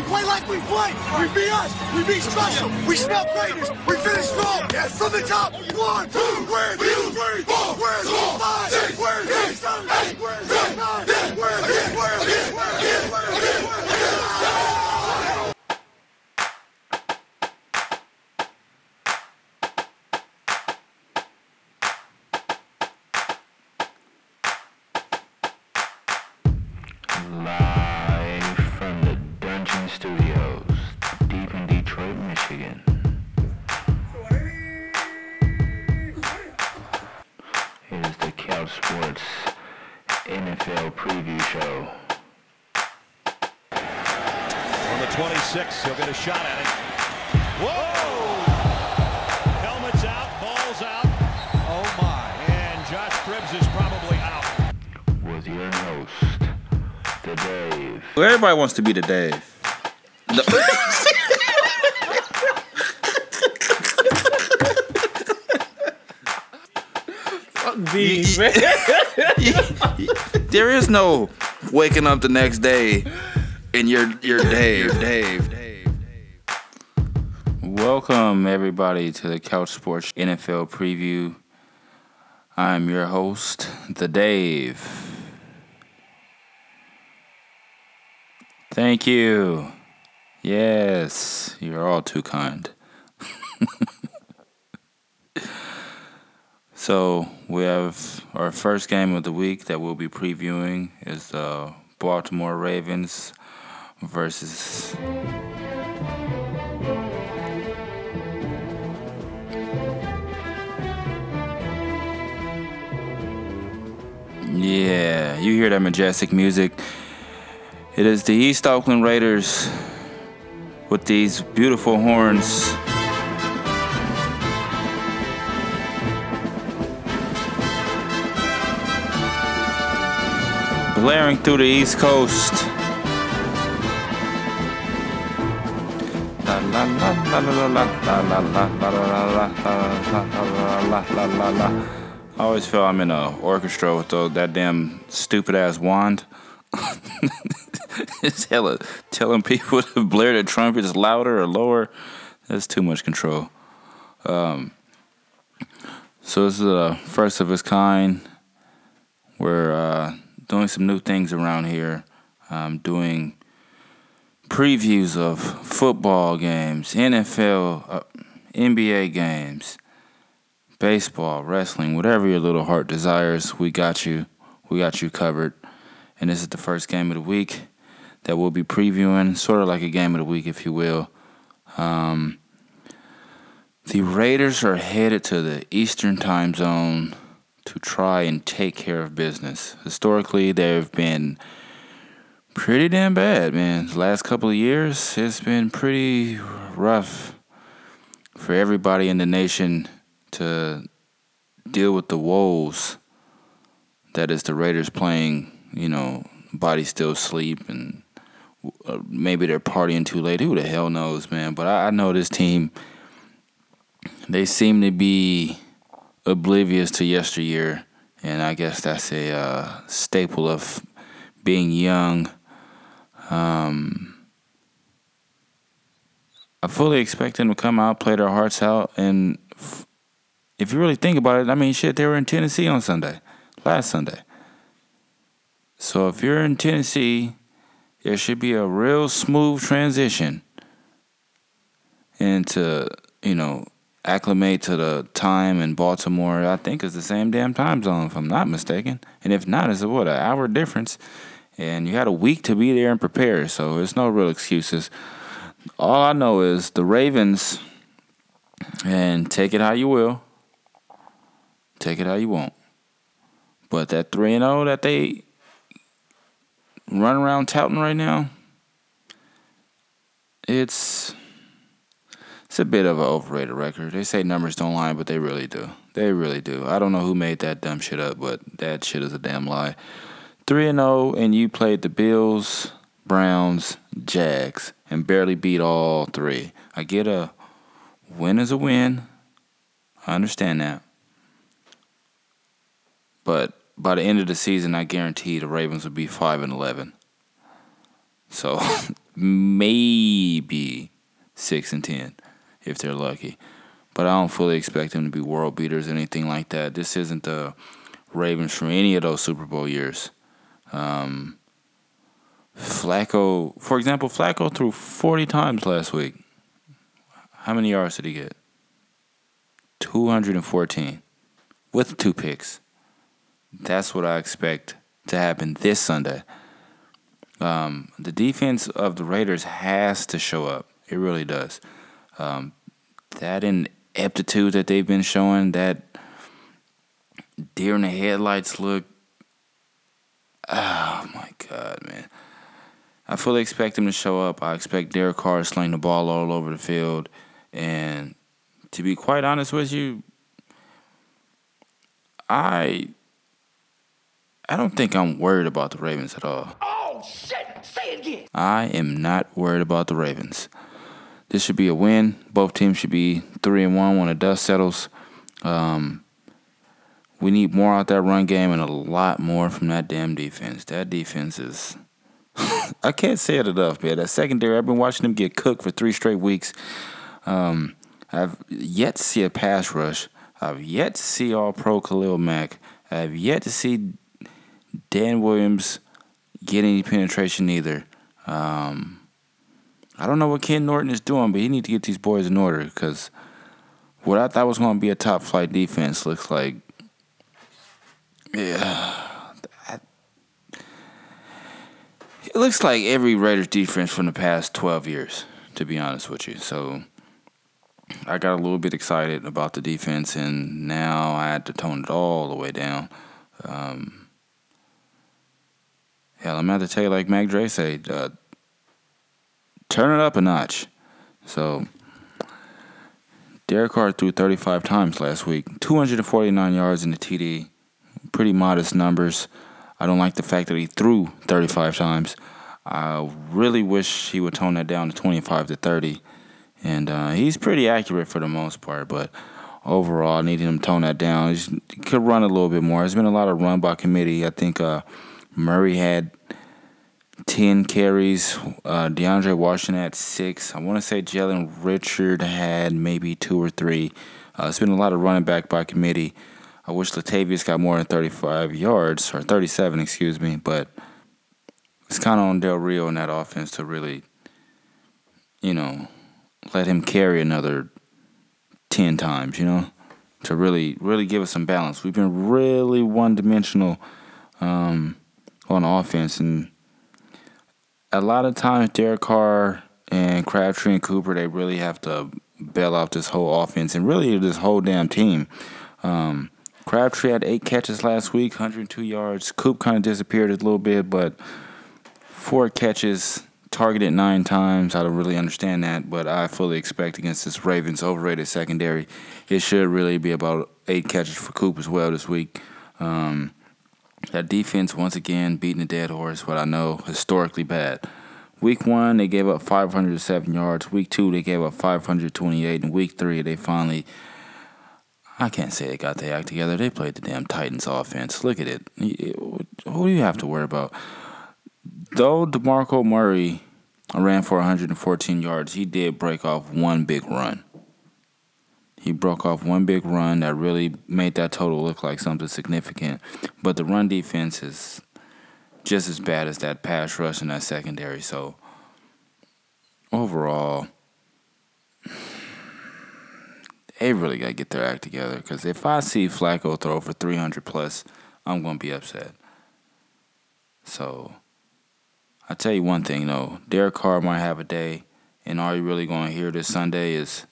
play like we play. We be us. We be special. We smell greatness. We finish strong. Yes, from the top. 1, 2, 3, 4. Where's 5, 6, where's 8, 7, 8, where's 9, Live from the Dungeon Studios, deep in Detroit, Michigan. It is the Couch Sports NFL Preview Show. On the 26, he'll get a shot at it. Whoa! Helmet's out, ball's out. Oh my. And Josh Cribbs is probably out. With your host, the Dave. Everybody wants to be the Dave. There is no waking up the next day and you're Dave. Welcome everybody to the Couch Sports NFL Preview. I'm your host, the Dave. Thank you. Yes, you're all too kind. So we have our first game of the week that we'll be previewing is the Baltimore Ravens versus yeah, you hear that majestic music. It is the East Oakland Raiders with these beautiful horns. Blaring through the East Coast. I always feel I'm in an orchestra with that damn stupid ass wand. It's hella telling people to blare the trumpets louder or lower. That's too much control. So this is the first of its kind. We're doing some new things around here. Doing previews of football games, NFL, NBA games, baseball, wrestling, whatever your little heart desires. We got you. We got you covered. And this is the first game of the week that we'll be previewing, sort of like a game of the week, if you will. The Raiders are headed to the Eastern time zone to try and take care of business. Historically, they've been pretty damn bad, man. The last couple of years, it's been pretty rough for everybody in the nation to deal with the woes that is the Raiders playing, body still asleep and maybe they're partying too late. Who the hell knows, man? But I know this team, they seem to be oblivious to yesteryear, and I guess that's a staple of being young. I fully expect them to come out, play their hearts out, and if you really think about it, they were in Tennessee on last Sunday. So if you're in Tennessee, there should be a real smooth transition into, acclimate to the time in Baltimore. I think it's the same damn time zone, if I'm not mistaken. And if not, it's an hour difference. And you had a week to be there and prepare, so there's no real excuses. All I know is the Ravens, and take it how you will, take it how you won't, but that 3-0 that they run around touting right now, it's a bit of an overrated record. They say numbers don't lie, but they really do. They really do. I don't know who made that dumb shit up, but that shit is a damn lie. 3-0, and you played the Bills, Browns, Jags, and barely beat all three. I get a win is a win. I understand that. But by the end of the season, I guarantee the Ravens will be 5-11. So maybe 6-10 if they're lucky. But I don't fully expect them to be world beaters or anything like that. This isn't the Ravens from any of those Super Bowl years. Flacco, for example, Flacco threw 40 times last week. How many yards did he get? 214 with 2 picks. That's what I expect to happen this Sunday. The defense of the Raiders has to show up. It really does. That ineptitude that they've been showing, that deer in the headlights look. Oh, my God, man. I fully expect him to show up. I expect Derek Carr to sling the ball all over the field. And to be quite honest with you, I don't think I'm worried about the Ravens at all. Oh, shit! Say it again! I am not worried about the Ravens. This should be a win. Both teams should be 3-1 when the dust settles. We need more out that run game and a lot more from that damn defense. That defense is... I can't say it enough, man. That secondary, I've been watching them get cooked for 3 straight weeks. I've yet to see a pass rush. I've yet to see All-Pro Khalil Mack. I've yet to see Dan Williams get any penetration either. I don't know what Ken Norton is doing, but he needs to get these boys in order because what I thought was going to be a top-flight defense looks like... Yeah... It looks like every Raiders defense from the past 12 years, to be honest with you. So I got a little bit excited about the defense, and now I had to tone it all the way down. Hell, I'm going to have to tell you like Mac Dre said, turn it up a notch. So Derek Carr threw 35 times last week, 249 yards in the TD. Pretty modest numbers. I don't like the fact that he threw 35 times. I really wish he would tone that down to 25 to 30. And he's pretty accurate for the most part, but overall, I needed him to tone that down. He could run a little bit more. There's been a lot of run by committee. I think Murray had 10 carries. DeAndre Washington had 6. I want to say Jalen Richard had maybe 2 or 3. It's been a lot of running back by committee. I wish Latavius got more than 35 yards, or 37, excuse me, but it's kind of on Del Rio in that offense to really, let him carry another 10 times, to really, really give us some balance. We've been really one-dimensional on offense, and a lot of times Derek Carr and Crabtree and Cooper, they really have to bail out this whole offense and really this whole damn team. Crabtree had 8 catches last week, 102 yards. Coop kind of disappeared a little bit, but 4 catches, targeted 9 times. I don't really understand that, but I fully expect against this Ravens overrated secondary, it should really be about 8 catches for Coop as well this week. That defense, once again, beating a dead horse, what I know, historically bad. Week 1, they gave up 507 yards. Week 2, they gave up 528. And week 3, they finally... I can't say they got their act together. They played the damn Titans offense. Look at it. Who do you have to worry about? Though DeMarco Murray ran for 114 yards, he did break off one big run. He broke off one big run that really made that total look like something significant. But the run defense is just as bad as that pass rush and that secondary. So, overall... they really got to get their act together because if I see Flacco throw for 300 plus, I'm going to be upset. So, I'll tell you one thing, though. Derek Carr might have a day, and all you're really going to hear this Sunday is...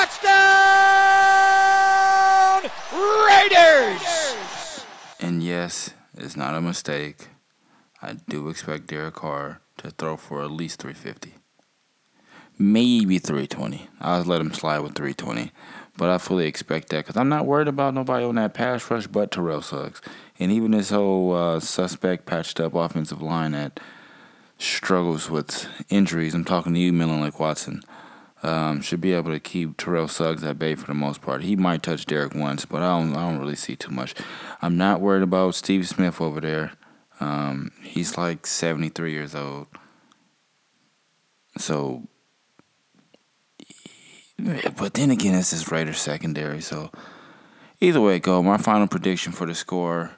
Touchdown, Raiders! And yes, it's not a mistake. I do expect Derek Carr to throw for at least 350. Maybe 320. I'll let him slide with 320. But I fully expect that because I'm not worried about nobody on that pass rush but Terrell Suggs. And even this whole suspect patched up offensive line that struggles with injuries. I'm talking to you, Millen Lake Watson. Should be able to keep Terrell Suggs at bay for the most part. He might touch Derek once, but I don't really see too much. I'm not worried about Steve Smith over there. He's like 73 years old. So, but then again, it's this Raiders secondary. So, either way it go, my final prediction for the score,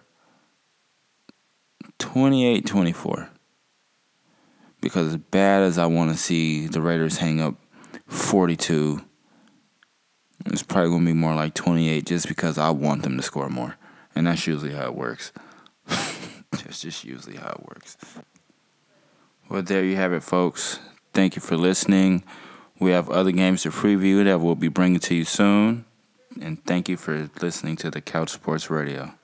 28-24. Because as bad as I want to see the Raiders hang up 42, it's probably going to be more like 28 just because I want them to score more. And that's usually how it works. That's just usually how it works. Well, there you have it, folks. Thank you for listening. We have other games to preview that we'll be bringing to you soon. And thank you for listening to the Couch Sports Radio.